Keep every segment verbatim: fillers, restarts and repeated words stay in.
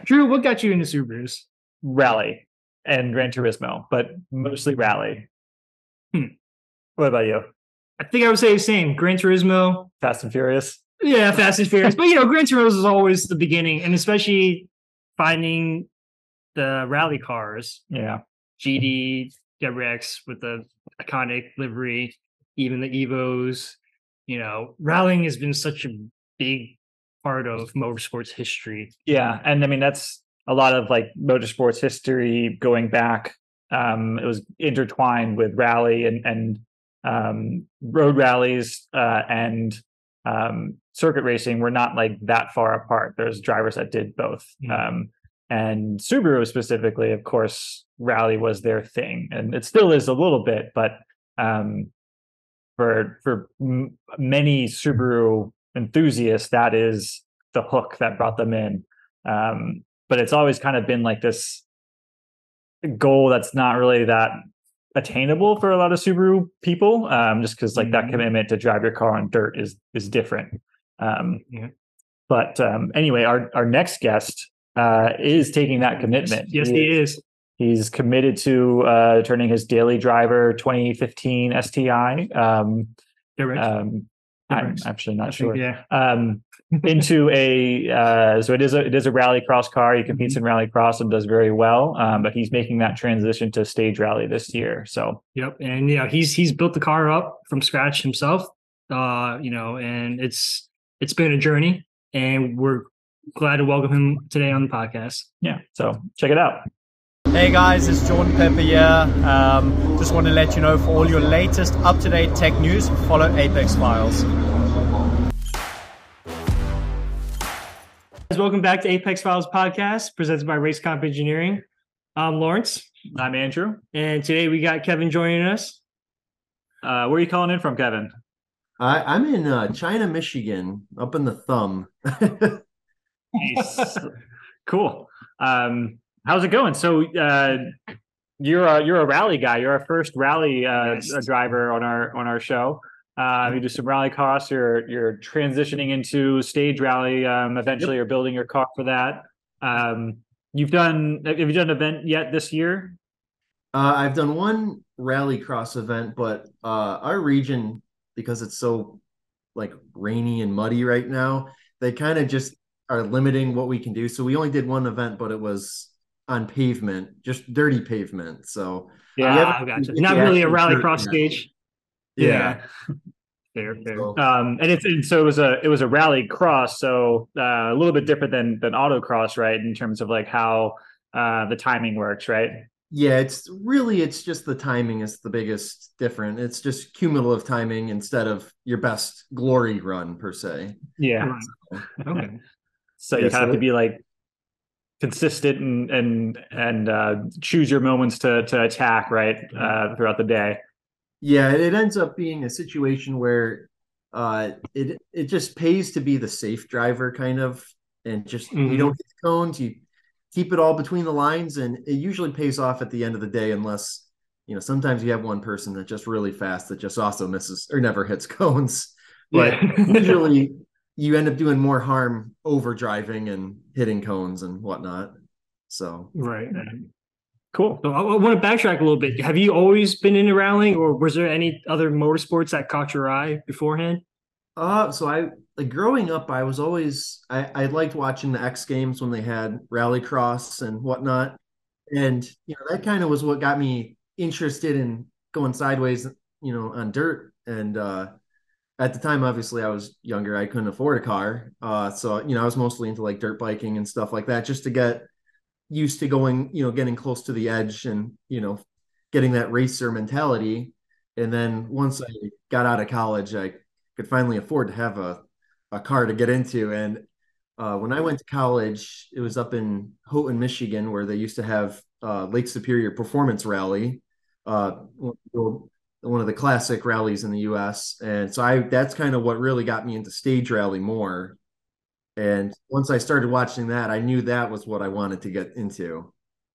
Drew, what got you into Subarus? Rally and Gran Turismo, but mostly rally. Hmm. What about you? I think I would say the same. Gran Turismo. Fast and Furious? Yeah, Fast and Furious. But, you know, Gran Turismo is always the beginning, and especially finding the rally cars. Yeah. G D, W X with the iconic livery, even the Evos. You know, rallying has been such a big part of motorsports history. Yeah. And I mean, that's a lot of like motorsports history going back. Um, it was intertwined with rally and, and um, road rallies uh, and um, circuit racing were not like that far apart. There's drivers that did both. Mm-hmm. Um, and Subaru specifically, of course, rally was their thing, and it still is a little bit. But um, for for m- many Subaru enthusiasts, that is the hook that brought them in. Um, but it's always kind of been like this goal that's not really that attainable for a lot of Subaru people, um, just because like mm-hmm. that commitment to drive your car on dirt is is different. Um, yeah. But um, anyway, our our next guest uh, is taking that commitment. Yes, he, he is. He's committed to uh, turning his daily driver twenty fifteen S T I. Um, um, I'm actually not I sure. Think, yeah. Um, into a uh, so it is a it is a rally cross car. He competes mm-hmm. in rally cross and does very well. Um, but he's making that transition to stage rally this year. So yep, and yeah, he's he's built the car up from scratch himself. Uh, you know, and it's it's been a journey, and we're glad to welcome him today on the podcast. Yeah, so check it out. Hey guys, it's Jordan Pepper here. Um, just want to let you know, for all your latest up-to-date tech news, follow Apex Files. Welcome back to Apex Files podcast, presented by Race Comp Engineering. I'm Lawrence. I'm Andrew. And today we got Kevin joining us. Uh, where are you calling in from, Kevin? I, I'm in uh, China, Michigan, up in the thumb. Nice. Cool. Um, how's it going? So uh, you're a, you're a rally guy. You're our first rally uh, yes. driver on our on our show. Uh, you do some rally costs. You're you're transitioning into stage rally. Um, eventually, yep. You're building your car for that. Um, you've done. Have you done an event yet this year? Uh, I've done one rally cross event, but uh, our region, because it's so like rainy and muddy right now, they kind of just are limiting what we can do. So we only did one event, but it was on pavement, just dirty pavement. So yeah, I gotcha. Not really a rally cross stage. Yeah. yeah. Fair, fair. So, um, and it's and so it was a it was a rally cross, so uh, a little bit different than than autocross, right? In terms of like how uh, the timing works, right? Yeah, it's really it's just the timing is the biggest difference. It's just cumulative timing instead of your best glory run per se. Yeah. So, okay. So yeah, you kind so of have to be like consistent and and and uh, choose your moments to to attack, right, uh, throughout the day. Yeah, it ends up being a situation where uh, it it just pays to be the safe driver, kind of, and just mm-hmm. you don't hit the cones, you keep it all between the lines, and it usually pays off at the end of the day, unless you know sometimes you have one person that's just really fast that just also misses or never hits cones, but yeah. usually you end up doing more harm over driving and hitting cones and whatnot. So right. Cool. So I, I want to backtrack a little bit. Have you always been into rallying, or was there any other motorsports that caught your eye beforehand? Uh, so I like growing up, I was always I, I liked watching the X Games when they had rallycross and whatnot, and you know that kind of was what got me interested in going sideways, you know, on dirt. And uh, at the time, obviously, I was younger. I couldn't afford a car, uh, so you know I was mostly into like dirt biking and stuff like that, just to get used to going, you know, getting close to the edge and, you know, getting that racer mentality. And then once I got out of college, I could finally afford to have a, a car to get into. And uh, when I went to college, it was up in Houghton, Michigan, where they used to have uh, Lake Superior Performance Rally, uh, one of the classic rallies in the U S. And so I that's kind of what really got me into stage rally more. And once I started watching that, I knew that was what I wanted to get into.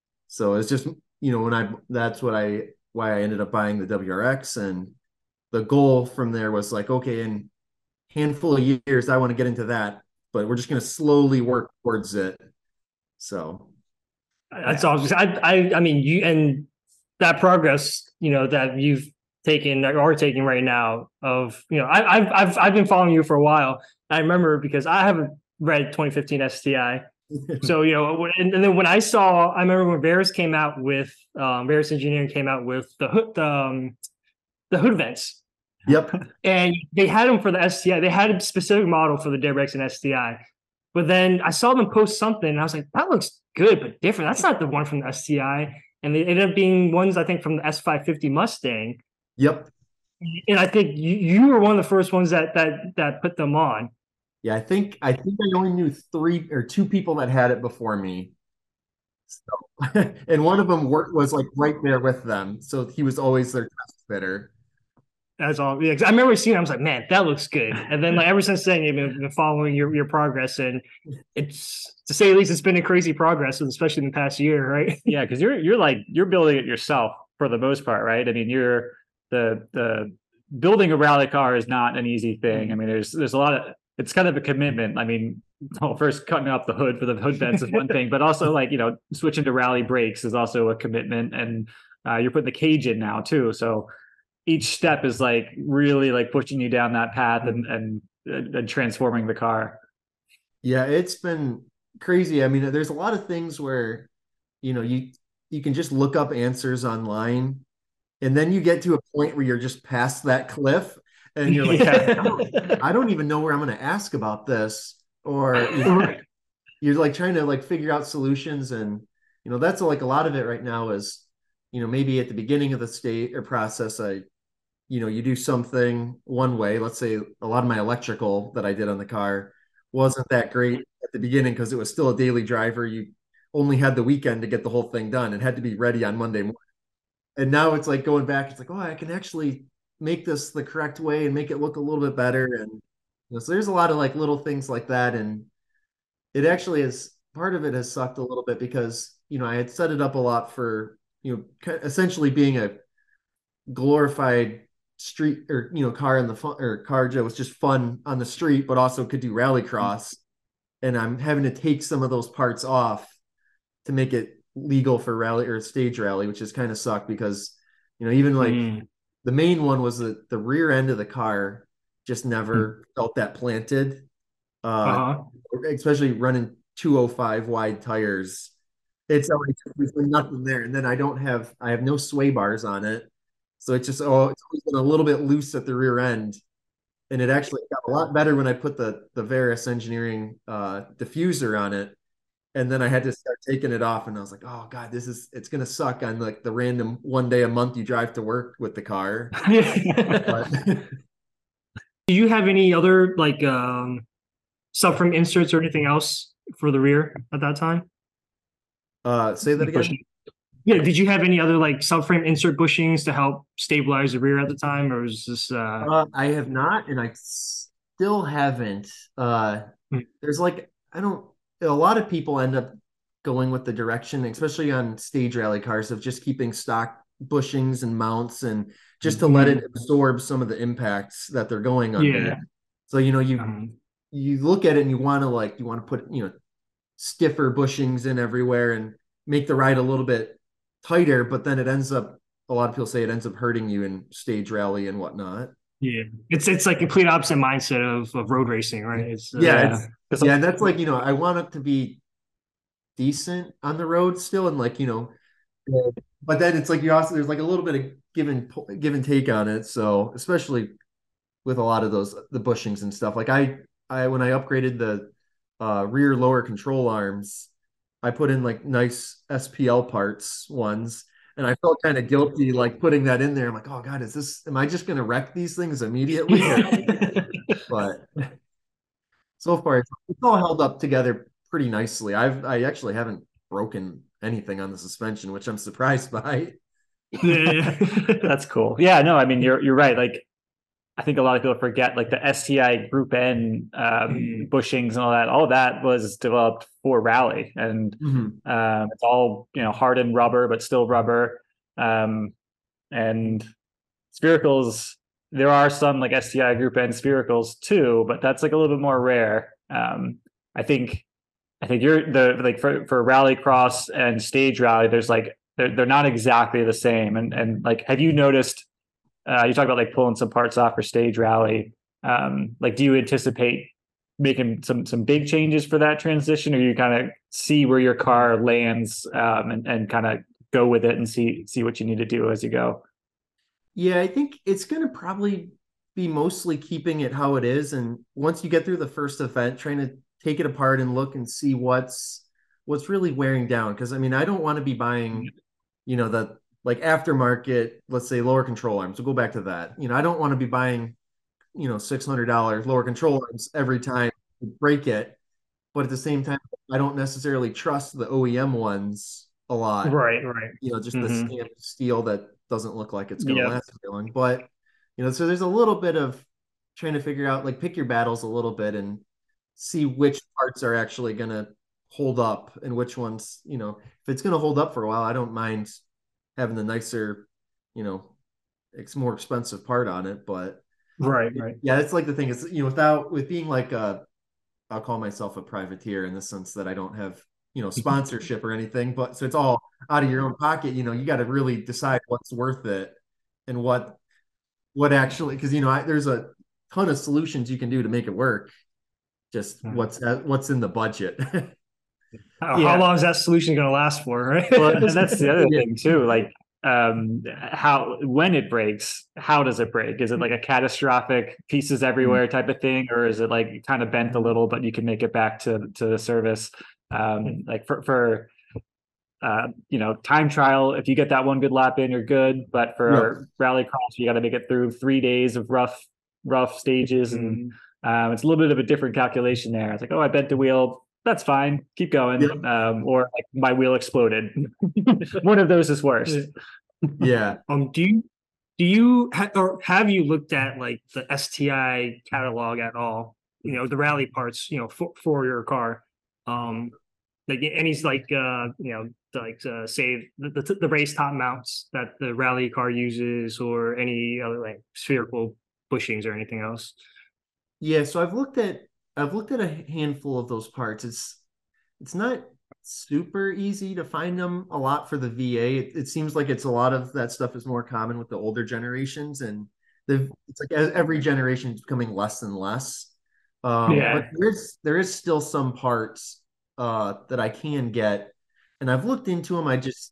So it's just, you know, when I, that's what I, why I ended up buying the W R X. And the goal from there was like, okay, in a handful of years, I want to get into that, but we're just going to slowly work towards it. So That's awesome. I, I, I mean, you and that progress, you know, that you've taken or are taking right now. Of you know, I, I've, I've, I've been following you for a while. I remember because I haven't read twenty fifteen S T I. So you know, and, and then when I saw, I remember when Varus came out with, um, Varus Engineering came out with the hood, the, um, the hood vents. Yep. And they had them for the S T I. They had a specific model for the Derex and S T I. But then I saw them post something, and I was like, that looks good, but different. That's not the one from the S T I. And they ended up being ones, I think, from the S five fifty Mustang. Yep. And I think you, you were one of the first ones that that that put them on. Yeah, I think I think I only knew three or two people that had it before me. So, and one of them worked was like right there with them, so he was always their test fitter. That's all. Yeah, 'cause I remember seeing it, I was like, man, that looks good. And then like ever since then, you've been, been following your, your progress, and it's, to say at least, it's been a crazy progress, especially in the past year, right? Yeah, because you're you're like you're building it yourself for the most part, right? I mean, you're the the building a rally car is not an easy thing. I mean, there's there's a lot of, it's kind of a commitment. I mean, well, first cutting off the hood for the hood vents is one thing, but also like, you know, switching to rally brakes is also a commitment, and uh, you're putting the cage in now too. So each step is like really like pushing you down that path and and and transforming the car. Yeah, it's been crazy. I mean, there's a lot of things where, you know, you you can just look up answers online, and then you get to a point where you're just past that cliff, and you're like, Yeah. I, don't, I don't even know where I'm going to ask about this, or you know, you're like trying to like figure out solutions, and you know, that's like a lot of it right now is, you know, maybe at the beginning of the state or process, I you know, you do something one way. Let's say a lot of my electrical that I did on the car wasn't that great at the beginning because it was still a daily driver. You only had the weekend to get the whole thing done and had to be ready on Monday morning. And now it's like going back, it's like, oh, I can actually make this the correct way and make it look a little bit better. And you know, so there's a lot of like little things like that. And it actually is, part of it has sucked a little bit because, you know, I had set it up a lot for, you know, essentially being a glorified street or you know car in the fun or car that was just fun on the street, but also could do rallycross. And I'm having to take some of those parts off to make it legal for rally or stage rally, which has kind of sucked because you know even like mm. the main one was that the rear end of the car just never mm. felt that planted, uh, uh-huh. especially running two oh five wide tires. It's always there's nothing there, and then I don't have I have no sway bars on it. So it's just, oh, it's always been a little bit loose at the rear end. And it actually got a lot better when I put the, the Varus Engineering uh, diffuser on it. And then I had to start taking it off. And I was like, oh, God, this is, it's going to suck on like the random one day a month you drive to work with the car. But, do you have any other like um, subframe inserts or anything else for the rear at that time? Uh, say that again. Yeah, did you have any other like subframe insert bushings to help stabilize the rear at the time, or was this? Uh... Uh, I have not, and I still haven't. Uh, hmm. There's like I don't. A lot of people end up going with the direction, especially on stage rally cars, of just keeping stock bushings and mounts, and just to mm-hmm. let it absorb some of the impacts that they're going under. Yeah. So you know you um, you look at it and you want to like you want to put you know stiffer bushings in everywhere and make the ride a little bit tighter, but then it ends up, a lot of people say it ends up hurting you in stage rally and whatnot. Yeah, it's it's like complete opposite mindset of, of road racing, right? It's uh, yeah, yeah. It's, yeah, and that's like, you know, I want it to be decent on the road still, and like, you know, but then it's like you also there's like a little bit of give and give and take on it. So especially with a lot of those the bushings and stuff, like I I when I upgraded the uh, rear lower control arms, I put in like nice S P L parts ones, and I felt kind of guilty like putting that in there. I'm like, oh God, is this, am I just going to wreck these things immediately? But so far it's, it's all held up together pretty nicely. I've, I actually haven't broken anything on the suspension, which I'm surprised by. Yeah, that's cool. Yeah, no, I mean, you're, you're right. Like, I think a lot of people forget like the S T I Group N um, bushings and all that. All of that was developed for rally, and mm-hmm. um, it's all you know hardened rubber, but still rubber. Um, and sphericals, there are some like S T I Group N sphericals too, but that's like a little bit more rare. Um, I think I think you're the like for for rallycross and stage rally. There's like they're they're not exactly the same. And and like, have you noticed? Uh, you talk about like pulling some parts off for stage rally. Um, like, do you anticipate making some some big changes for that transition, or you kind of see where your car lands um, and and kind of go with it and see see what you need to do as you go? Yeah, I think it's going to probably be mostly keeping it how it is. And once you get through the first event, trying to take it apart and look and see what's what's really wearing down. Because I mean, I don't want to be buying, you know, the like aftermarket, let's say lower control arms. We'll go back to that. You know, I don't want to be buying, you know, six hundred dollars lower control arms every time you break it. But at the same time, I don't necessarily trust the O E M ones a lot. Right, right. You know, just the Mhm. stamped steel that doesn't look like it's going to Yeah. last very long. But, you know, so there's a little bit of trying to figure out, like, pick your battles a little bit and see which parts are actually going to hold up and which ones, you know, if it's going to hold up for a while, I don't mind having the nicer, you know, it's more expensive part on it. But Right, right. yeah, it's like the thing is, you know, without with being like a, I'll call myself a privateer in the sense that I don't have, you know, sponsorship or anything, but so it's all out of your own pocket. You know, you got to really decide what's worth it and what what actually, because you know, I, there's a ton of solutions you can do to make it work. Just Mhm. what's what's in the budget. How, Yeah. how long is that solution going to last for, right? Well, and that's the other thing too. Like, um, how when it breaks, how does it break? Is it like a catastrophic pieces everywhere type of thing, or is it like kind of bent a little, but you can make it back to to the service? Um, like for for uh, you know, time trial, if you get that one good lap in, you're good. But for rallycross, you got to make it through three days of rough rough stages, and um, it's a little bit of a different calculation there. It's like, oh, I bent the wheel. That's fine. Keep going. Yep. Um, or like my wheel exploded. One of those is worse. Yeah. Um, do you do you ha- or have you looked at like the S T I catalog at all? You know, the rally parts, you know, for, for your car. Um, like any like uh, you know, like uh, say the, the the race top mounts that the rally car uses, or any other like spherical bushings or anything else. Yeah, so I've looked at I've looked at a handful of those parts. It's it's not super easy to find them a lot for the V A. It, it seems like it's a lot of that stuff is more common with the older generations, and the it's like every generation is becoming less and less. Um, Yeah. but there's there is still some parts uh, that I can get, and I've looked into them. I just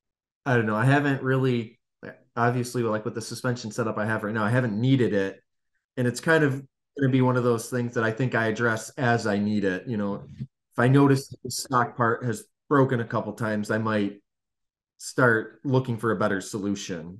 I don't know. I haven't really obviously like with the suspension setup I have right now. I haven't needed it, and it's kind of going to be one of those things that I think I address as I need it. You know, if I notice the stock part has broken a couple times, I might start looking for a better solution.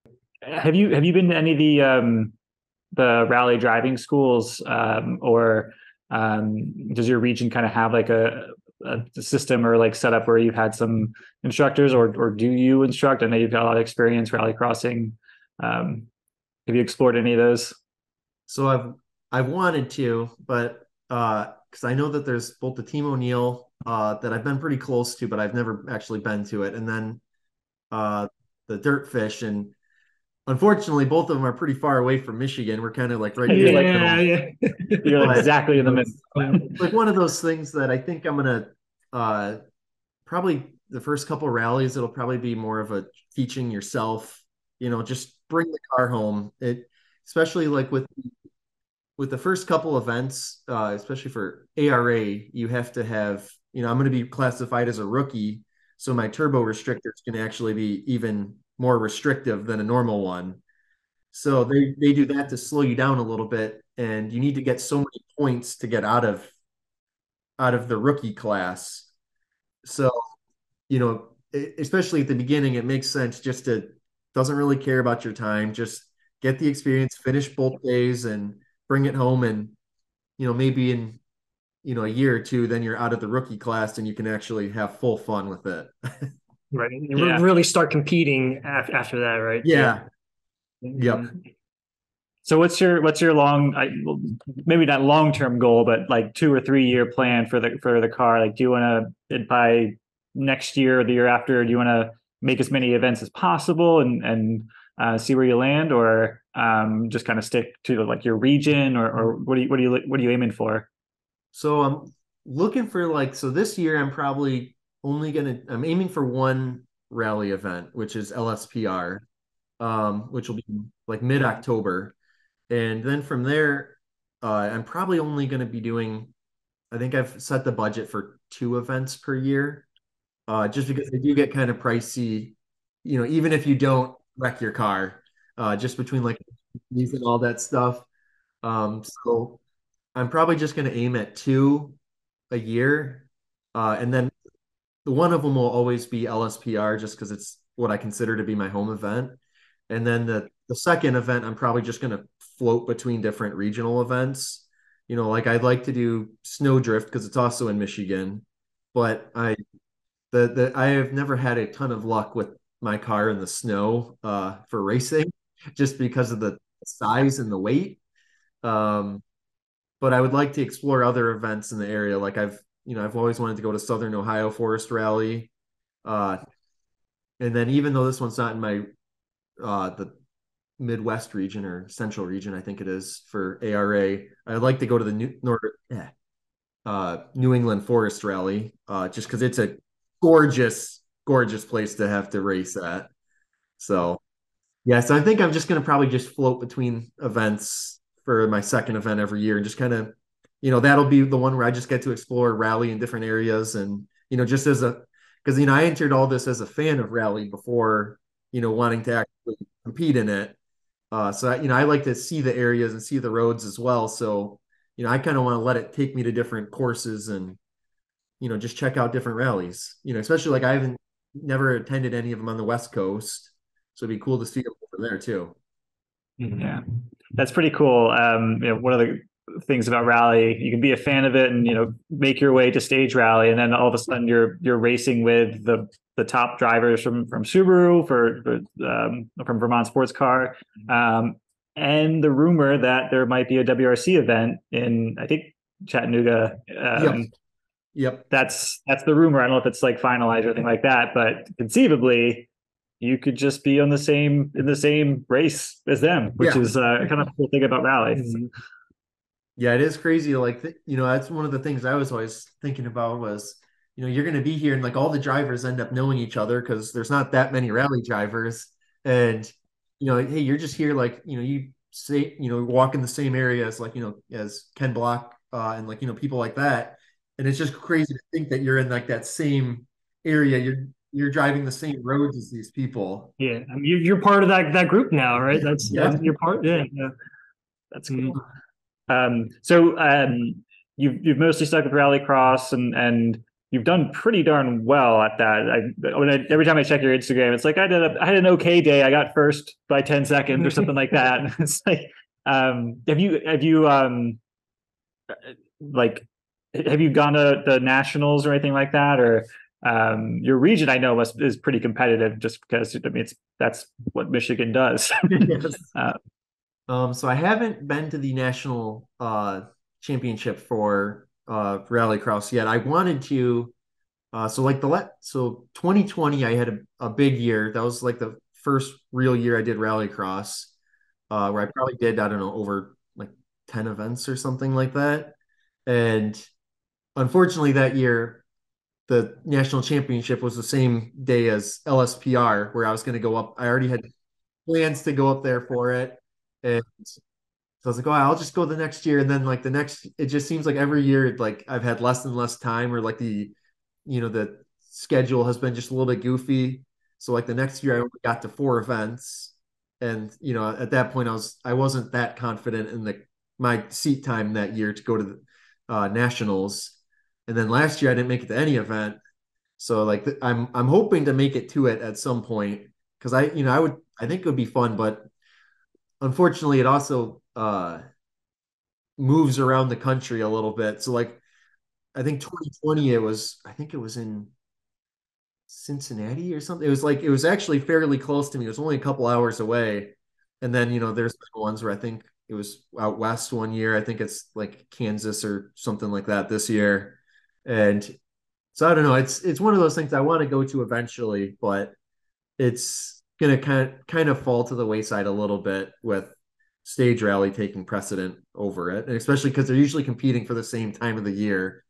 Have you have you been to any of the um, the rally driving schools, um, or um, does your region kind of have like a, a system or like setup where you've had some instructors, or or do you instruct? I know you've got a lot of experience rally crossing. Um, have you explored any of those? So I've I've wanted to, but uh, because I know that there's both the Team O'Neill uh, that I've been pretty close to, but I've never actually been to it, and then uh, the Dirtfish, and unfortunately, both of them are pretty far away from Michigan. We're kind of like right You're there. like- Yeah, yeah. You're like But, exactly in the you know, middle. like one of those things that I think I'm gonna uh, probably the first couple rallies, it'll probably be more of a teaching yourself, you know, just bring the car home. It especially like with with the first couple events, uh, especially for A R A, you have to have, you know, I'm going to be classified as a rookie, so my turbo restrictors can actually be even more restrictive than a normal one. So they they do that to slow you down a little bit, and you need to get so many points to get out of out of the rookie class. So, you know, e- especially at the beginning, it makes sense just to doesn't really care about your time, just get the experience, finish both days, and bring it home. And you know, maybe in you know a year or two, then you're out of the rookie class and you can actually have full fun with it. Right. You Yeah. really start competing af- after that, right? Yeah. Yep. Mhm. So what's your what's your long, I, well, maybe not long term goal, but like two or three year plan for the for the car? Like, do you want to by next year or the year after? Do you want to make as many events as possible and and uh, see where you land, or um, just kind of stick to like your region, or or what do you what do you what are you aiming for? So I'm looking for like, so this year I'm probably only gonna I'm aiming for one rally event, which is L S P R, um, which will be like mid-October. And then from there, uh, I'm probably only gonna be doing, I think I've set the budget for two events per year. Uh, just because they do get kind of pricey, you know, even if you don't wreck your car, uh, just between like fees and all that stuff. Um, so I'm probably just gonna aim at two a year. Uh, and then the one of them will always be L S P R just because it's what I consider to be my home event. And then the the second event, I'm probably just going to float between different regional events. You know, like I'd like to do Snowdrift because it's also in Michigan, but I the the I have never had a ton of luck with my car in the snow uh, for racing, just because of the size and the weight. Um, but I would like to explore other events in the area. Like I've you know I've always wanted to go to Southern Ohio Forest Rally, uh, and then even though this one's not in my uh, the Midwest region or Central region, I think it is for A R A. I'd like to go to the New North, eh, uh, New England Forest Rally, uh, just because it's a gorgeous, gorgeous place to have to race at. So, yeah, so I think I'm just going to probably just float between events for my second event every year and just kind of, you know, that'll be the one where I just get to explore rally in different areas. And, you know, just as a, because, you know, I entered all this as a fan of rally before, you know, wanting to actually compete in it. Uh, so, I, you know, I like to see the areas and see the roads as well. So, you know, I kind of want to let it take me to different courses and, you know, just check out different rallies, you know, especially like I haven't never attended any of them on the West Coast. So it'd be cool to see them over there too. Yeah, that's pretty cool. Um, you know, one of the things about rally, you can be a fan of it and, you know, make your way to stage rally. And then all of a sudden you're, you're racing with the, the top drivers from, from Subaru for, for um, from Vermont Sports Car. Um, and the rumor that there might be a W R C event in, I think, Chattanooga. Um, yep. Yep. That's, that's the rumor. I don't know if it's like finalized or anything like that, but conceivably you could just be on the same, in the same race as them, which yeah. is uh, kind of cool thing about rally. Mm-hmm. Yeah, it is crazy. Like, you know, that's one of the things I was always thinking about was, you know, you're going to be here and like all the drivers end up knowing each other because there's not that many rally drivers. And, you know, hey, you're just here, like, you know, you say, you know, walk in the same area as like, you know, as Ken Block uh, and like, you know, people like that. And it's just crazy to think that you're in like that same area. You're, you're driving the same roads as these people. Yeah. I mean, you're, you're part of that, that group now, right? That's, yeah. that's your part. Yeah. Yeah. That's cool. Mm-hmm. Um, so um, you've you've mostly stuck with Rallycross and and you've done pretty darn well at that. I, when I, every time I check your Instagram, it's like I did a, I had an okay day. I got first by ten seconds or something like that. It's like, um, have you have you um, like have you gone to the nationals or anything like that? Or um, your region, I know, must is pretty competitive just because I mean it's that's what Michigan does. yes. uh, Um, so I haven't been to the national uh, championship for uh, Rallycross yet. I wanted to. Uh, so like the let so twenty twenty, I had a, a big year. That was like the first real year I did Rallycross, uh, where I probably did, I don't know, over like ten events or something like that. And unfortunately, that year, the national championship was the same day as L S P R, where I was going to go up. I already had plans to go up there for it. And so I was like, oh, I'll just go the next year. And then like the next, it just seems like every year, like I've had less and less time or like the, you know, the schedule has been just a little bit goofy. So like the next year I only got to four events. And, you know, at that point I was, I wasn't that confident in the, my seat time that year to go to the uh, nationals. And then last year I didn't make it to any event. So like I'm, I'm hoping to make it to it at some point. Cause I, you know, I would, I think it would be fun, but unfortunately, it also uh, moves around the country a little bit. So, like, I think twenty twenty, it was, I think it was in Cincinnati or something. It was like, it was actually fairly close to me. It was only a couple hours away. And then, you know, there's ones where I think it was out west one year. I think it's like Kansas or something like that this year. And so I don't know. It's it's one of those things I want to go to eventually, but it's going to kind of kind of fall to the wayside a little bit with stage rally taking precedent over it, and especially because they're usually competing for the same time of the year.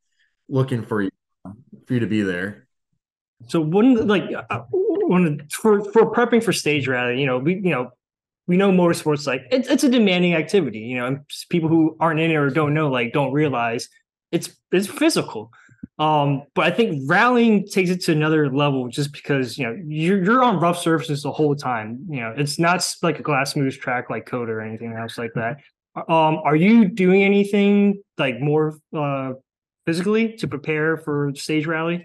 looking for you for you to be there. So one like uh, one for for prepping for stage rally, you know, we you know we know motorsports like it's it's a demanding activity, you know, and people who aren't in it or don't know like don't realize it's it's physical. Um, but I think rallying takes it to another level just because you know you're you're on rough surfaces the whole time. You know, it's not like a glass smooth track like COTA or anything else like that. Um, are you doing anything like more uh physically to prepare for stage rally?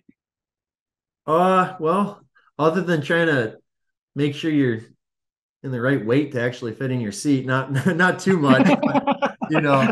Uh, well, other than trying to make sure you're in the right weight to actually fit in your seat, not not too much, but, you know,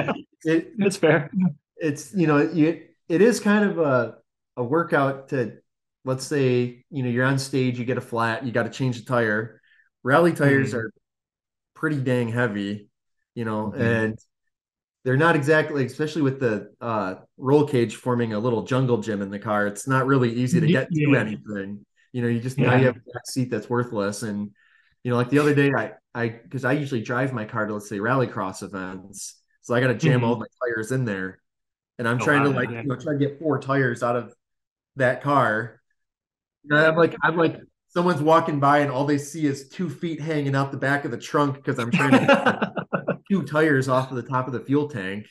it That's fair. it's you know you it is kind of a a workout to, let's say, you know, you're on stage, you get a flat, you got to change the tire. Rally tires Mhm. are pretty dang heavy, you know, Mhm. and they're not exactly, especially with the uh, roll cage forming a little jungle gym in the car. It's not really easy to Y- get to Yeah, anything. You know, you just now you yeah. have a back seat that's worthless. And you know, like the other day, I I because I usually drive my car to, let's say, rallycross events, so I got to jam all Mhm. my tires in there, and I'm Oh trying to, wow, like, yeah. you know, try to get four tires out of that car. And I'm like I'm like someone's walking by and all they see is two feet hanging out the back of the trunk because I'm trying to get like two tires off of the top of the fuel tank.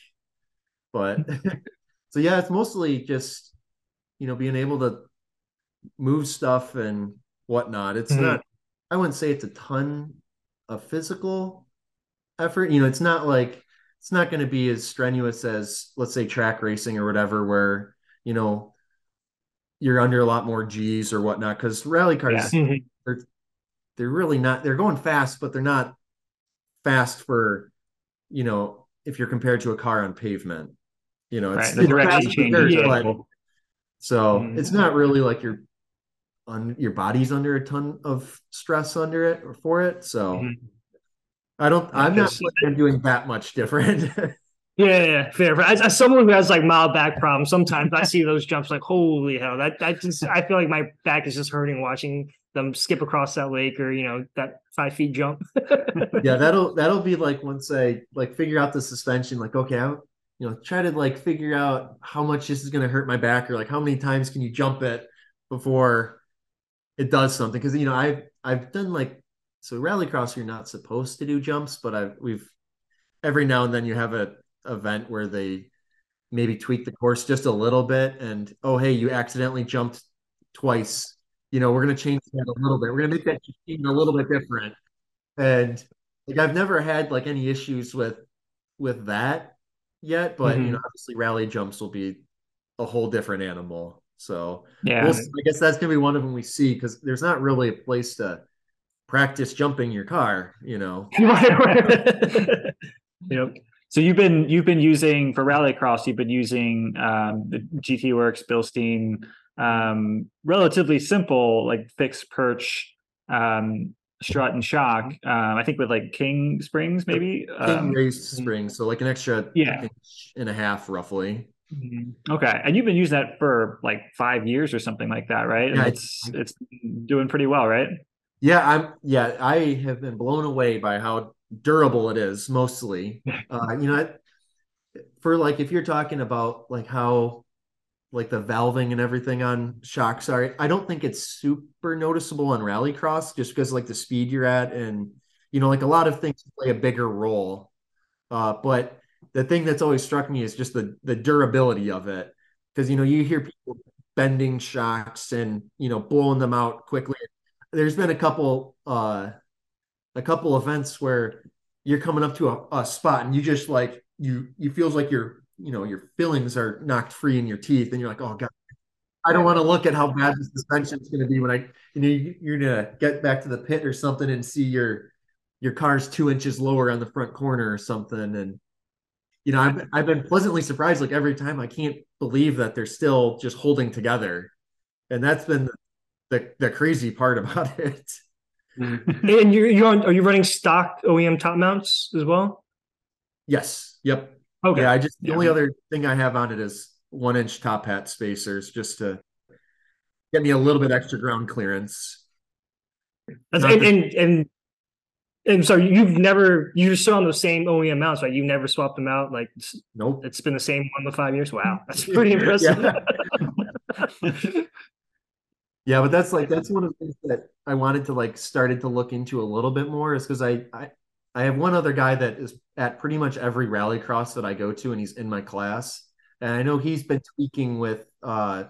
But so yeah, it's mostly just, you know, being able to move stuff and whatnot. It's Mhm. not, I wouldn't say it's a ton of physical effort. You know, it's not like it's not going to be as strenuous as, let's say, track racing or whatever, where, you know, you're under a lot more G's or whatnot. Because rally Yeah. cars, Mhm. they're they're really not. They're going fast, but they're not fast for, you know, if you're compared to a car on pavement. You know, it's Right. The it's direction fast for changes dirt, are a Yeah. but little. so Mhm. it's not really like you're on your body's under a ton of stress under it or for it. So Mhm. I don't, Yeah, I'm not because planning on doing that much different. yeah, yeah, yeah, fair. As, as someone who has like mild back problems, sometimes I see those jumps like holy hell. That that just I feel like my back is just hurting watching them skip across that lake or you know that five feet jump. Yeah, that'll that'll be like once I like figure out the suspension, like, okay, I'm, you know, try to like figure out how much this is going to hurt my back, or like how many times can you jump it before it does something. Because you know, I've I've done like, so rallycross you're not supposed to do jumps, but I've we've every now and then you have a event where they maybe tweak the course just a little bit, and oh hey, you accidentally jumped twice. You know, we're going to change that a little bit. We're going to make that a little bit different. And like I've never had like any issues with with that yet, but you know, Mhm. obviously rally jumps will be a whole different animal. So we'll Yeah. see. I guess that's gonna be one of them we see, because there's not really a place to practice jumping your car, you know. Right, right. Yep. So you've been you've been using for Rallycross, you've been using um, the G T Works, Bilstein, um, relatively simple like fixed perch, um, strut and shock. Um, I think with like King springs The maybe. King Um, raised spring, so like an extra yeah. inch and a half roughly. Mhm. Okay, and you've been using that for like five years or something like that, right? Yeah, And I, it's it's doing pretty well, right? yeah, I'm yeah, I have been blown away by how durable it is mostly. Uh, you know, for like if you're talking about like how like the valving and everything on shock, sorry, I don't think it's super noticeable on rallycross, just because like the speed you're at, and you know, like a lot of things play a bigger role. Uh, but the thing that's always struck me is just the the durability of it, because you know you hear people bending shocks and you know blowing them out quickly. There's been a couple uh a couple events where you're coming up to a, a spot and you just like you you feels like your you know your fillings are knocked free in your teeth, and you're like, oh god, I don't want to look at how bad the suspension is going to be when I, you know, you, you're gonna get back to the pit or something and see your your car's two inches lower on the front corner or something. And you know, I've I've been pleasantly surprised like every time. I can't believe that they're still just holding together, and that's been the the, the crazy part about it. And you're you're on, are you running stock O E M top mounts as well? Yes, yep, Okay. yeah. I just the Yeah. only other thing I have on it is one inch top hat spacers, just to get me a little bit extra ground clearance. That's Not and that and and And so you've never you're still on those same O E M mounts, right? You've never swapped them out. Like, Nope. it's been the same one for five years. Wow, that's pretty impressive. Yeah. Yeah, but that's like that's one of the things that I wanted to like started to look into a little bit more is because I, I I have one other guy that is at pretty much every rallycross that I go to, and he's in my class. And I know he's been tweaking with uh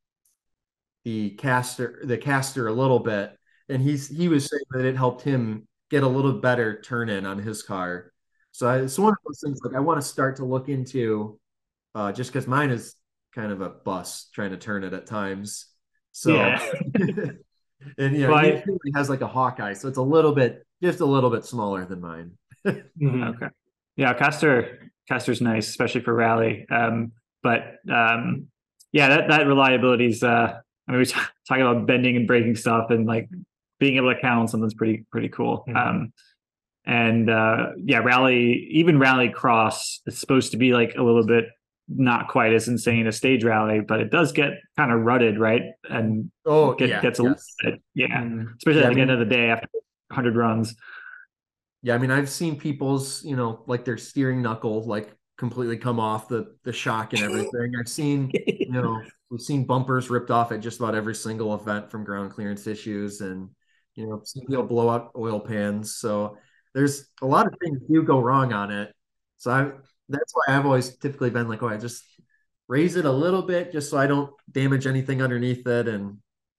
the caster the caster a little bit, and he's he was saying that it helped him get a little better turn in on his car. So I, it's one of those things like I want to start to look into, uh, just because mine is kind of a bust trying to turn it at times. So, Yeah. and yeah, Well, he I- he has like a Hawkeye, so it's a little bit, just a little bit smaller than mine. Mhm. Okay. Yeah, Castor Castor's nice, especially for rally. Um, but um, yeah, that that reliability is. Uh, I mean, we talk, talking about bending and breaking stuff, and like being able to count on something's pretty pretty cool. Mhm. Um, and uh, yeah, rally, even rally cross, it's supposed to be like a little bit not quite as insane as stage rally, but it does get kind of rutted, right? And Oh, get, yeah, gets a yes. little bit, yeah, Mhm. especially Yeah, at I the end mean- of the day after one hundred runs. Yeah, I mean, I've seen people's, you know, like their steering knuckle like completely come off the the shock and everything. I've seen, you know, we've seen bumpers ripped off at just about every single event from ground clearance issues, and you know, some people blow out oil pans. So there's a lot of things do go wrong on it. So I that's why I've always typically been like, oh, I just raise it a little bit just so I don't damage anything underneath it and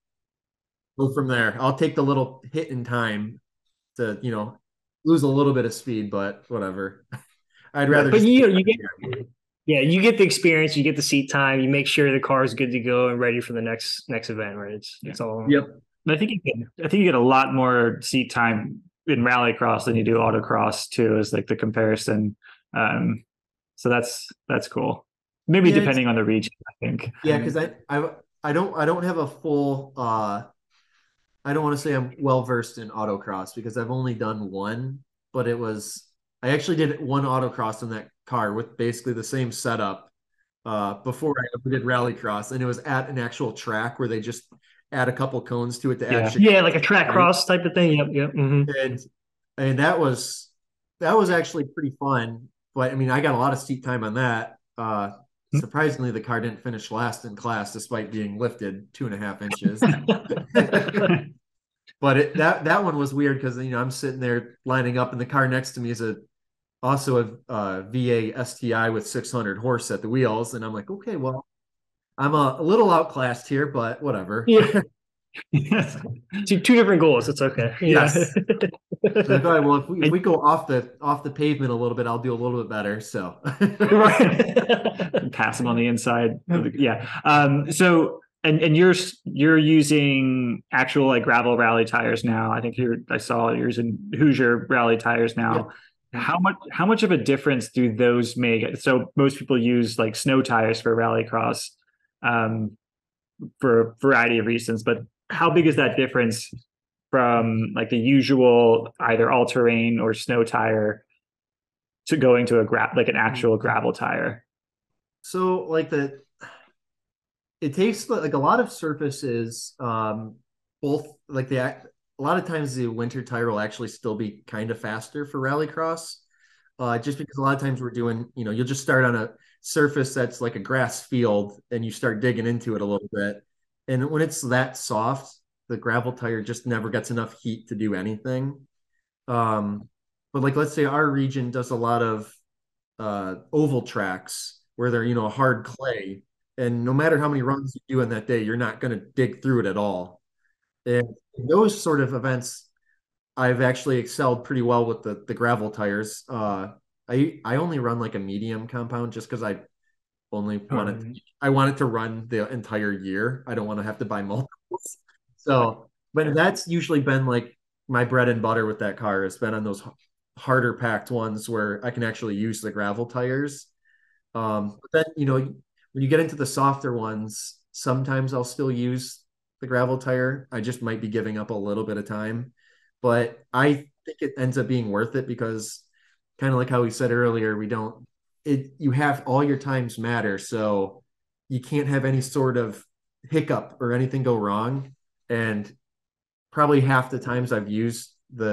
go from there. I'll take the little hit in time to, you know, lose a little bit of speed, but whatever. I'd rather But just you know, you get yeah, you get the experience, you get the seat time, you make sure the car is good to go and ready for the next next event, right? It's it's all Yep. I think you get, I think you get a lot more seat time in rallycross than you do autocross too, as like the comparison. Um, so that's that's cool. Maybe Yeah, depending on the region, I think. Yeah, because I, I I don't I don't have a full uh I don't want to say I'm well versed in autocross because I've only done one, but it was I actually did one autocross in that car with basically the same setup uh before I ever did rallycross, and it was at an actual track where they just add a couple cones to it to Yeah. actually yeah, like a track cross type of thing. Yep, yep. hmm and and that was that was actually pretty fun. But I mean, I got a lot of seat time on that. Uh, surprisingly, the car didn't finish last in class despite being lifted two and a half inches. But it, that that one was weird because you know I'm sitting there lining up, and the car next to me is a also a uh, V A S T I with six hundred horse at the wheels, and I'm like, okay, well, I'm a, a little outclassed here, but whatever. Yeah. Yes. Two, two different goals. It's okay. Yeah. Yes. Like, all right, well, if we, if we go off the off the pavement a little bit, I'll do a little bit better. So, Right. Pass them on the inside. Yeah. Um, so and and you're you're using actual like gravel rally tires now. I think you're I saw you're using Hoosier rally tires now. How much how much of a difference do those make? So most people use like snow tires for rallycross, um, for a variety of reasons, but how big is that difference from like the usual either all-terrain or snow tire to going to a gra- like an actual gravel tire? so like the it takes like a lot of surfaces, um, both like the a lot of times the winter tire will actually still be kind of faster for rallycross, uh, just because a lot of times we're doing, you know, you'll just start on a surface that's like a grass field and you start digging into it a little bit. And when it's that soft, the gravel tire just never gets enough heat to do anything. Um, but like, let's say our region does a lot of uh, oval tracks where they're, you know, hard clay. And no matter how many runs you do in that day, you're not going to dig through it at all. And in those sort of events, I've actually excelled pretty well with the the gravel tires. Uh, I I only run like a medium compound just because I only wanted to, I wanted to run the entire year. I don't want to have to buy multiples. So, but that's usually been like my bread and butter with that car. It's been on those harder packed ones where I can actually use the gravel tires. Um, but then you know when you get into the softer ones, sometimes I'll still use the gravel tire. I just might be giving up a little bit of time, but I think it ends up being worth it because kind of like how we said earlier, we don't it you have all your times matter, so you can't have any sort of hiccup or anything go wrong. And probably half the times I've used the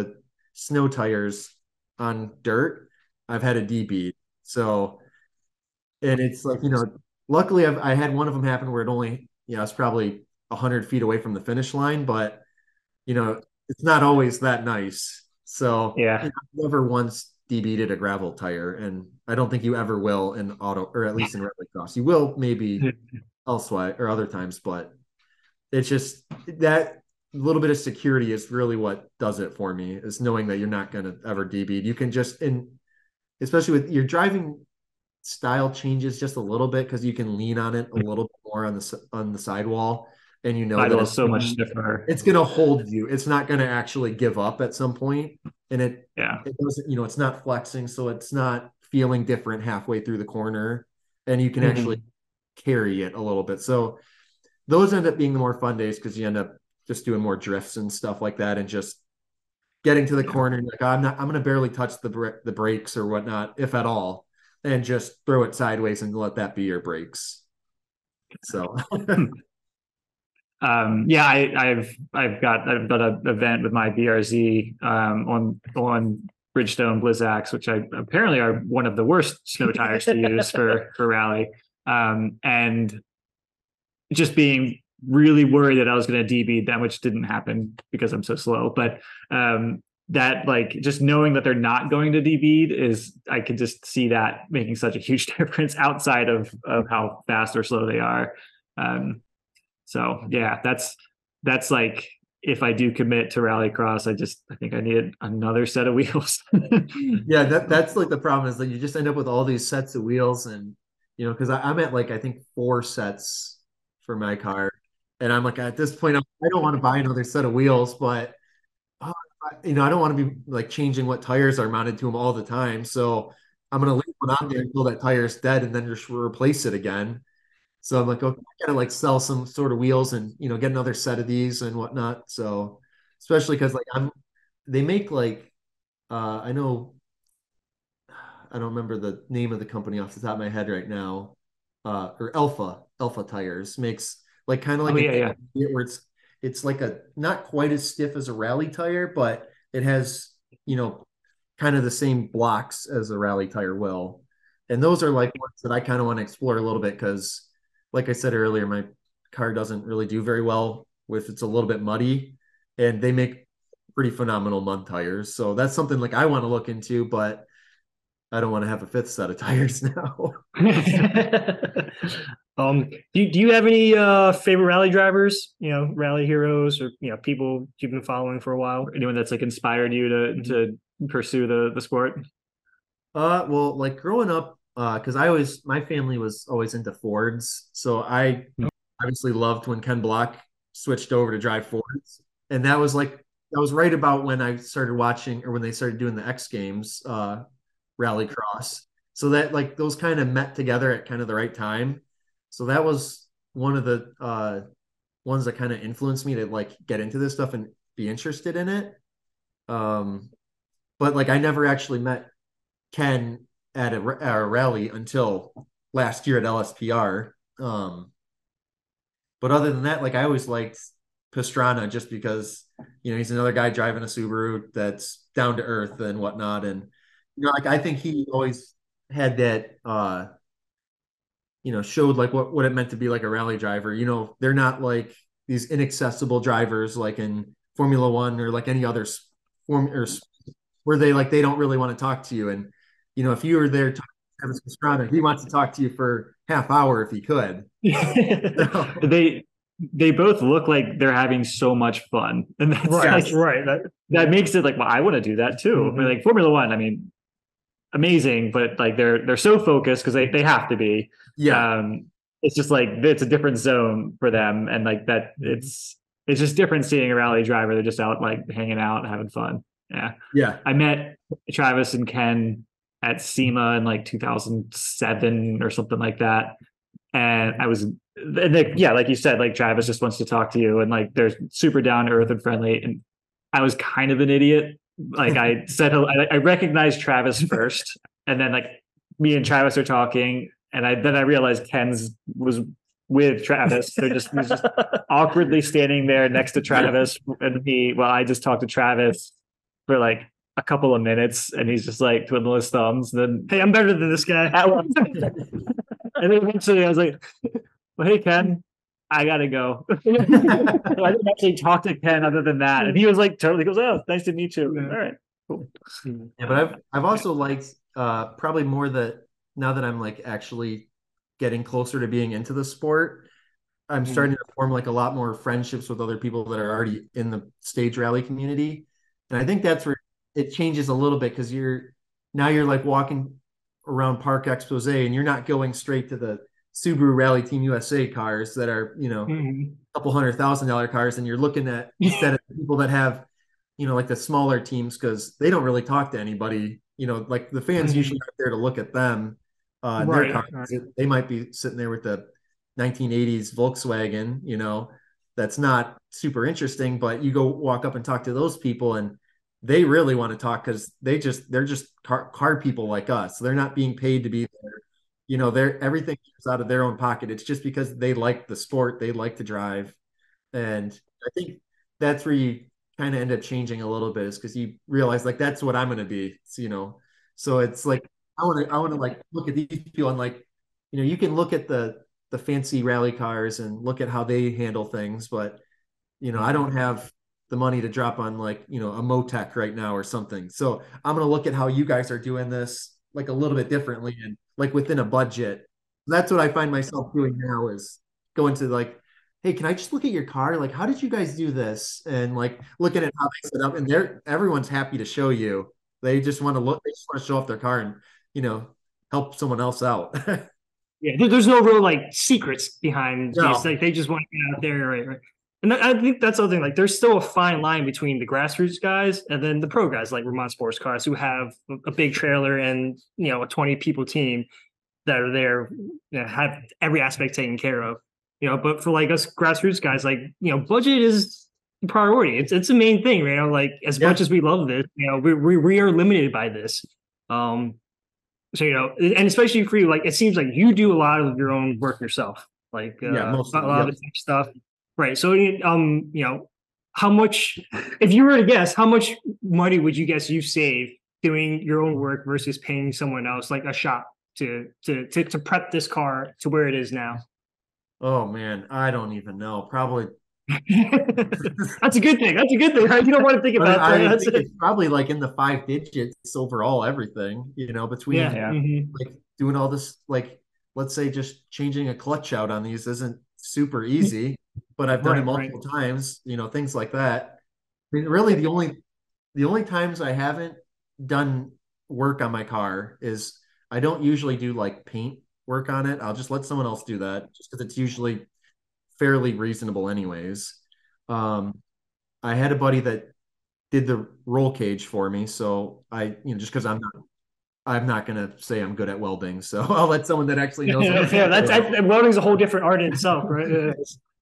snow tires on dirt, I've had a D bead. So, and it's like, you know, luckily I've, I had one of them happen where it only, you know, it's probably a hundred feet away from the finish line, but you know, it's not always that nice. So, Yeah. you know, I've never once D B'd a gravel tire, and I don't think you ever will in auto, or at least in rallycross. You will maybe elsewhere or other times, but it's just that little bit of security is really what does it for me, is knowing that you're not going to ever D B. You can just, and especially with your driving style changes just a little bit because you can lean on it a little bit more on the on the sidewall, and you know that Sidewall it's is so much stiffer. It's going to hold you. It's not going to actually give up at some point, and it Yeah. it doesn't, you know, it's not flexing, so it's not feeling different halfway through the corner, and you can Mhm. actually carry it a little bit. So those end up being the more fun days because you end up just doing more drifts and stuff like that, and just getting to the Yeah. corner and like, oh, I'm not, I'm going to barely touch the br- the brakes or whatnot, if at all, and just throw it sideways and let that be your brakes. So, Um, yeah, I, I've I've got I've got an event with my B R Z um, on on Bridgestone Blizzaks, which I apparently are one of the worst snow tires to use for for rally, um, and just being really worried that I was going to D B them, which didn't happen because I'm so slow. But um, that like just knowing that they're not going to D B is, I could just see that making such a huge difference outside of of how fast or slow they are. Um, so yeah, that's that's like if I do commit to rallycross, I just I think I need another set of wheels. yeah, that that's like the problem, is that you just end up with all these sets of wheels, and you know, because I'm at like I think four sets for my car, and I'm like at this point I'm, I don't want to buy another set of wheels, but oh, I- you know, I don't want to be like changing what tires are mounted to them all the time, so I'm gonna leave one on there until that tire's dead, and then just replace it again. So I'm like, okay, I gotta like sell some sort of wheels and you know get another set of these and whatnot. So especially because like I'm, they make like uh, I know I don't remember the name of the company off the top of my head right now, uh, or Alpha Alpha Tires makes like kind of Oh like yeah, yeah. an where it's it's like a not quite as stiff as a rally tire, but it has you know kind of the same blocks as a rally tire will. And those are like ones that I kind of want to explore a little bit because, like I said earlier, my car doesn't really do very well with it's a little bit muddy, and they make pretty phenomenal mud tires. So that's something like I want to look into, but I don't want to have a fifth set of tires now. um, do you, do you have any uh favorite rally drivers? You know, rally heroes, or you know, people you've been following for a while? Anyone that's like inspired you to to pursue the the sport? Uh, well, like growing up, uh, because I always my family was always into Fords, so I obviously loved when Ken Block switched over to drive Fords, and that was like that was right about when I started watching or when they started doing the X Games, uh, Rallycross. So that like those kind of met together at kind of the right time. So that was one of the uh ones that kind of influenced me to like get into this stuff and be interested in it. Um, but like I never actually met Ken at a, a rally until last year at L S P R. Um, but other than that, like I always liked Pastrana just because you know he's another guy driving a Subaru that's down to earth and whatnot, and you know like I think he always had that uh you know showed like what what it meant to be like a rally driver. You know they're not like these inaccessible drivers like in Formula One or like any other form or where they like they don't really want to talk to you. And you know, if you were there talking to Travis Pastrana, he wants to talk to you for half hour if he could. So, they they both look like they're having so much fun, and that's Right, like, right. That, that makes it like, well, I want to do that too. Mhm. But like Formula One, I mean, amazing, but like they're they're so focused because they they have to be. yeah, Um, it's just like it's a different zone for them, and like that it's it's just different seeing a rally driver. They're just out like hanging out, having fun. Yeah. yeah, I met Travis and Ken at SEMA in like two thousand seven or something like that. And I was, and they, yeah, like you said, like Travis just wants to talk to you and like they're super down to earth and friendly. And I was kind of an idiot. Like I said, I, I recognized Travis first, and then like me and Travis are talking, and I then I realized Ken's was with Travis. They're just he's just awkwardly standing there next to Travis and me while I just talked to Travis for like a couple of minutes, and he's just like twiddling his thumbs. And then, Hey, I'm better than this guy. and then eventually I was like, well, hey, Ken, I gotta go. So I didn't actually talk to Ken other than that. And he was like, totally goes, oh, nice to meet you. Yeah. All right, cool. Yeah, but I've I've also liked uh probably more that now that I'm like actually getting closer to being into the sport, I'm Mhm. starting to form like a lot more friendships with other people that are already in the stage rally community. And I think that's where it changes a little bit because you're now you're like walking around Park Expose and you're not going straight to the Subaru Rally Team U S A cars that are, you know, Mhm. a couple hundred thousand dollar cars, and you're looking at instead of people that have, you know, like the smaller teams because they don't really talk to anybody. You know, like the fans Mhm. usually aren't there to look at them. Uh, and their Right, cars. right. They might be sitting there with the nineteen eighties Volkswagen, you know, that's not super interesting, but you go walk up and talk to those people and they really want to talk because they just they're just car, car people like us. So they're not being paid to be there. You know, they're everything is out of their own pocket. It's just because they like the sport, they like to drive. And I think that's where you kind of end up changing a little bit is because you realize like that's what I'm gonna be. So, you know, so it's like I want to I want to like look at these people and like, you know, you can look at the the fancy rally cars and look at how they handle things, but you know, I don't have the money to drop on like, you know, a Motec right now or something. So I'm gonna look at how you guys are doing this like a little bit differently and like within a budget. That's what I find myself doing now is going to like, hey, can I just look at your car? Like, how did you guys do this? And like looking at how they set up, and they're everyone's happy to show you. They just want to look, they just want to show off their car and, you know, help someone else out. Yeah, there- there's no real like secrets behind No. these. Like they just want to get out there, right? Right. And I think that's the other thing. Like, there's still a fine line between the grassroots guys and then the pro guys, like Vermont Sports Cars, who have a big trailer and you know a twenty people team that are there, you know, have every aspect taken care of. You know, but for like us grassroots guys, like you know, budget is the priority. It's it's the main thing, you know. Like as Yeah. much as we love this, you know, we we, we are limited by this. Um, so you know, and especially for you, like it seems like you do a lot of your own work yourself, like uh, Yeah, a mostly, lot yeah. of the tech stuff, right? So um, you know, how much, if you were to guess, how much money would you guess you save doing your own work versus paying someone else, like a shop, to to to to prep this car to where it is now? Oh man, I don't even know. Probably That's a good thing. That's a good thing, right? You don't want to think But about I that. That's think it. it's probably like in the five digits overall, everything, you know, between Yeah. Yeah. Mhm. like doing all this, like, let's say just changing a clutch out on these isn't super easy, but I've done it Right, right. multiple times, you know, things like that. I mean, really the only the only times I haven't done work on my car is I don't usually do like paint work on it. I'll just let someone else do that just because it's usually fairly reasonable anyways. Um, I had a buddy that did the roll cage for me. So I, you know, just because I'm not, I'm not gonna say I'm good at welding. So I'll let someone that actually knows. Yeah, yeah, that's I, welding's a whole different art in itself, right? Yeah.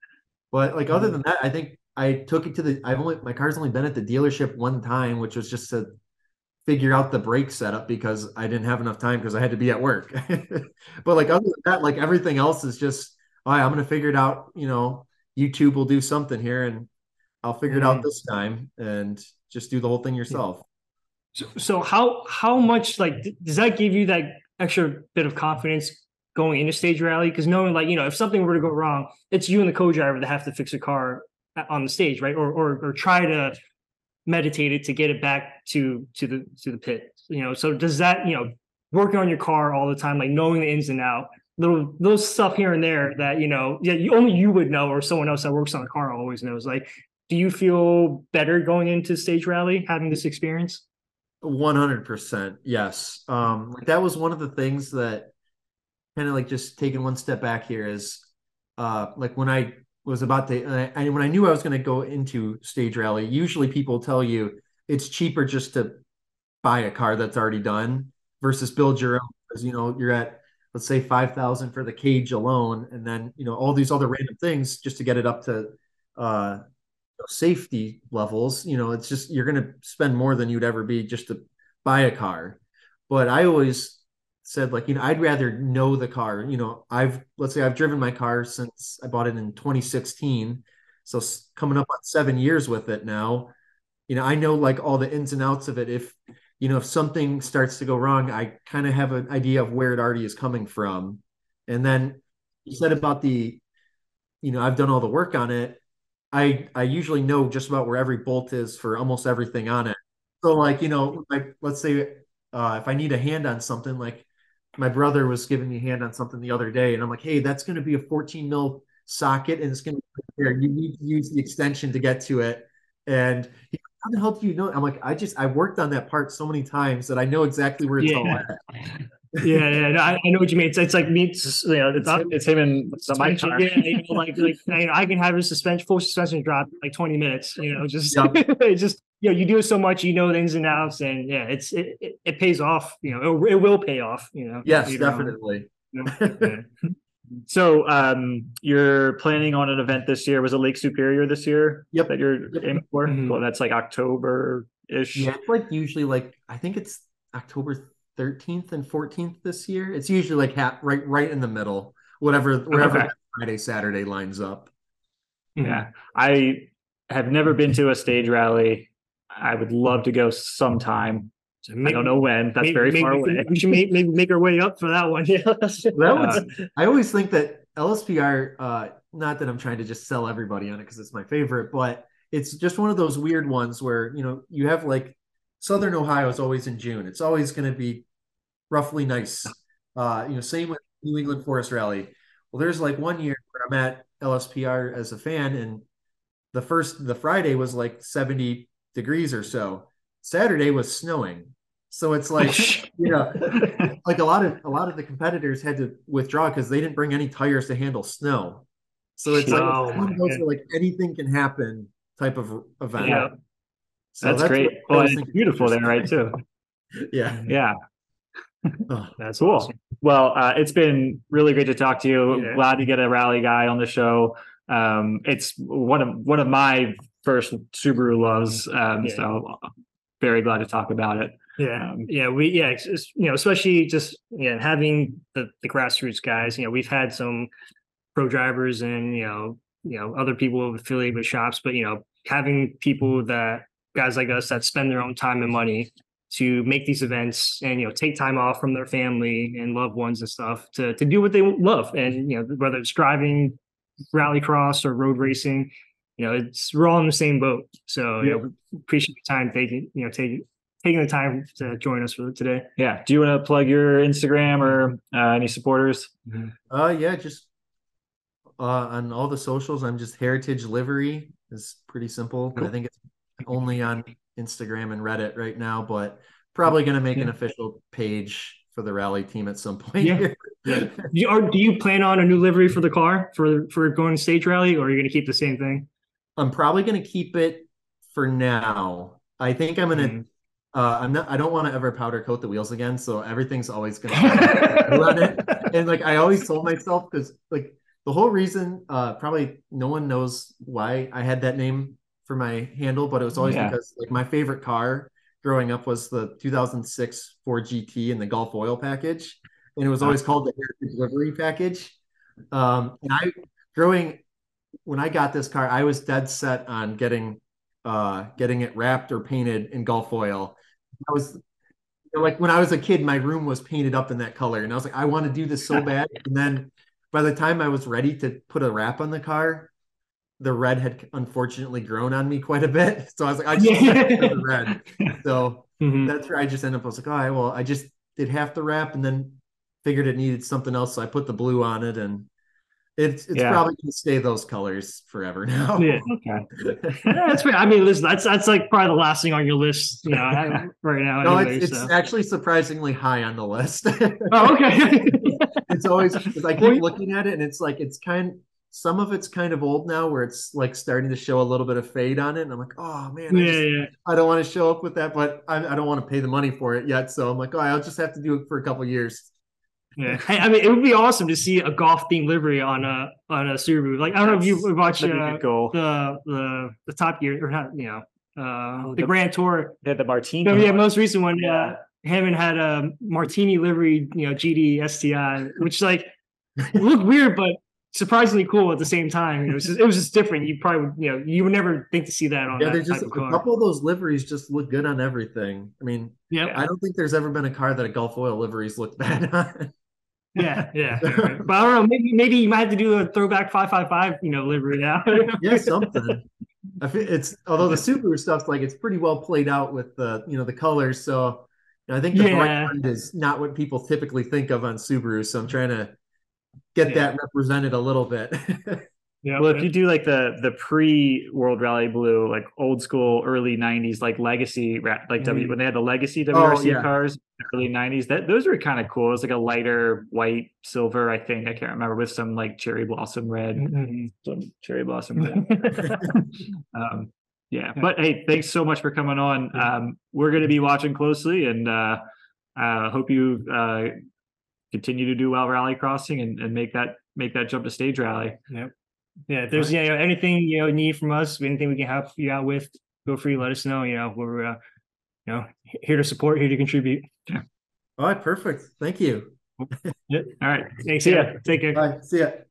But like other than that, I think I took it to the. I've only my car's only been at the dealership one time, which was just to figure out the brake setup because I didn't have enough time because I had to be at work. But like other than that, like everything else is just, all right, I'm gonna figure it out. You know, YouTube will do something here, and I'll figure it out Mhm. this time, and just do the whole thing yourself. So, so how how much like th- does that give you that extra bit of confidence going into stage rally? Because knowing like you know if something were to go wrong, it's you and the co-driver that have to fix a car a- on the stage, right? Or or or try to meditate it to get it back to to the to the pit. You know, so does that you know working on your car all the time, like knowing the ins and out, little little stuff here and there that you know yeah you only you would know or someone else that works on the car always knows. Like, do you feel better going into stage rally having this experience? one hundred percent. Yes. Um, like that was one of the things that kind of like just taking one step back here is uh, like when I was about to, and I, when I knew I was going to go into stage rally, usually people tell you it's cheaper just to buy a car that's already done versus build your own. Because, you know, you're at, let's say five thousand for the cage alone. And then, you know, all these other random things just to get it up to, uh, safety levels, you know, it's just you're going to spend more than you'd ever be just to buy a car. But I always said, like, you know, I'd rather know the car. You know, I've, let's say I've driven my car since I bought it in twenty sixteen. So coming up on seven years with it now. you know, I know like all the ins and outs of it. If, you know, if something starts to go wrong, I kind of have an idea of where it already is coming from. And then you said about the, you know, I've done all the work on it. I I usually know just about where every bolt is for almost everything on it. So like, you know, like let's say uh if I need a hand on something, like my brother was giving me a hand on something the other day, and I'm like, hey, that's gonna be a fourteen mil socket and it's gonna be there. You need to use the extension to get to it. And he, how the hell do you know? I'm like, I just I worked on that part so many times that I know exactly where it's Yeah. all at. Yeah, yeah, no, I, I know what you mean. It's, it's like me, it's, you know, It's, not- it's him and the mic suspension, car. yeah, you know, like like you know, I can have a suspension, full suspension drop in like twenty minutes. You know, just Yep. it's just you know, you do it so much, you know the ins and outs, and yeah, it's it it, it pays off. You know, it, it will pay off. You know, Yes, later on. definitely. You know? Yeah. So um, you're planning on an event this year. Was it Lake Superior this year? Yep. That you're Yep. aiming for? Mhm. Well, that's like October-ish. Yeah, it's like usually like I think it's October thirteenth and fourteenth this year. It's usually like ha- right right in the middle, whatever wherever Okay. that Friday Saturday lines up. Yeah. I have never been to a stage rally. I would love to go sometime. So I maybe- don't know when. That's maybe- very maybe far we can- away. We should make, maybe make our way up for that one. Yeah. That was, I always think that L S P R, uh, not that I'm trying to just sell everybody on it because it's my favorite, but it's just one of those weird ones where, you know, you have like Southern Ohio is always in June. It's always going to be roughly nice. Uh, you know, same with New England Forest Rally. Well, there's like one year where I'm at L S P R as a fan, and the first, the Friday was like seventy degrees or so. Saturday was snowing. So it's like, you know, like a lot of a lot of the competitors had to withdraw because they didn't bring any tires to handle snow. So it's like Oh, it's one of those yeah. where like anything can happen type of event. Yeah. So That's great. what I Well, always it's think is beautiful there, right, too? Yeah. Yeah. Oh, That's Cool. awesome. Well, uh, it's been really great to talk to you. Yeah. Glad to get a rally guy on the show. Um, it's one of one of my first Subaru loves. Um, Yeah. So very glad to talk about it. Yeah, Um, yeah, we yeah, it's, it's, you know, especially just yeah, having the the grassroots guys. You know, we've had some pro drivers and you know, you know, other people affiliated with shops, but you know, having people that guys like us that spend their own time and money to make these events and you know take time off from their family and loved ones and stuff to to do what they love, and you know whether it's driving, rallycross, or road racing, you know, it's we're all in the same boat. So you know, appreciate your time taking you know taking. taking the time to join us for today. Yeah. Do you want to plug your Instagram or uh, any supporters? Uh, yeah, just uh, on all the socials, I'm just Heritage Livery. It's pretty simple. Cool. I think it's only on Instagram and Reddit right now, but probably going to make an Yeah. official page for the rally team at some point. Yeah. here. Yeah. Do you, or do you plan on a new livery for the car for for going to stage rally, or are you going to keep the same thing? I'm probably going to keep it for now. I think I'm going to. Mhm. Uh, I'm not. I don't want to ever powder coat the wheels again, so everything's always going to on it. And like I always told myself, because like the whole reason, uh, probably no one knows why I had that name for my handle, but it was always Yeah. because like my favorite car growing up was the two thousand six Ford G T and the Gulf Oil package, and it was always called the Heritage Livery package. Um, and I growing when I got this car, I was dead set on getting uh getting it wrapped or painted in Gulf Oil. I was you know, like when I was a kid, my room was painted up in that color, and I was like, I want to do this so bad. And then by the time I was ready to put a wrap on the car, the red had unfortunately grown on me quite a bit. So I was like, I just Yeah. have to do the red. So Mhm. that's where I just ended up. I was like, all right, well, I just did half the wrap and then figured it needed something else, so I put the blue on it, and it's it's Yeah. probably gonna stay those colors forever now. Yeah. Okay. Yeah, that's fair. I mean, listen, that's that's like probably the last thing on your list, you know, I- right now. No, anyway, it's, it's so. actually surprisingly high on the list. Oh, okay. It's always because I Well, keep looking at it, and it's like it's kind some of it's kind of old now, where it's like starting to show a little bit of fade on it, and I'm like, oh man, I, yeah, just, yeah. I don't want to show up with that, but I, I don't want to pay the money for it yet, so I'm like, oh, I'll just have to do it for a couple years. Yeah, Hey, I mean, it would be awesome to see a golf themed livery on a on a Subaru. Like, I don't know if you watch That'd be a uh, good goal. the the the Top Gear or not, you know, uh, Oh, the the- Grand Tour. Yeah, the Martini. No, yeah, most recent one. Yeah. Uh, Hammond had a Martini livery, you know, G D S T I, which like looked weird, but surprisingly cool at the same time. It was just, it was just different. You probably would, you know, you would never think to see that on Yeah, that they just type of a car. couple of those liveries just look good on everything. I mean, Yep. I don't think there's ever been a car that a Gulf Oil liveries looked bad on. Yeah, yeah, yeah, right. But I don't know. Maybe maybe you might have to do a throwback five five five, you know, livery now. Yeah, something. I feel it's although the Subaru stuff's like it's pretty well played out with the you know the colors. So you know, I think the bright Yeah. blend is not what people typically think of on Subaru. So I'm trying to get Yeah. that represented a little bit. Yeah. Well, if you do like the the pre World Rally Blue, like old school early nineties, like legacy, ra- like W Mm. when they had the legacy W R C yeah. cars, early nineties, that those were kind of cool. It was like a lighter white, silver, I think I can't remember, with some like cherry blossom red, Mhm. some cherry blossom red. um, yeah, but hey, thanks so much for coming on. Um, we're going to be watching closely, and uh, uh, hope you uh, continue to do well rallycrossing and, and make that make that jump to stage rally. Yep. Yeah, if there's you know anything you know need from us, anything we can help you out with, feel free to let us know. You know, we're uh, you know here to support, here to contribute. All right, perfect. Thank you. Yep. All right, Thanks. see ya. Yeah. Take care. Bye. See ya.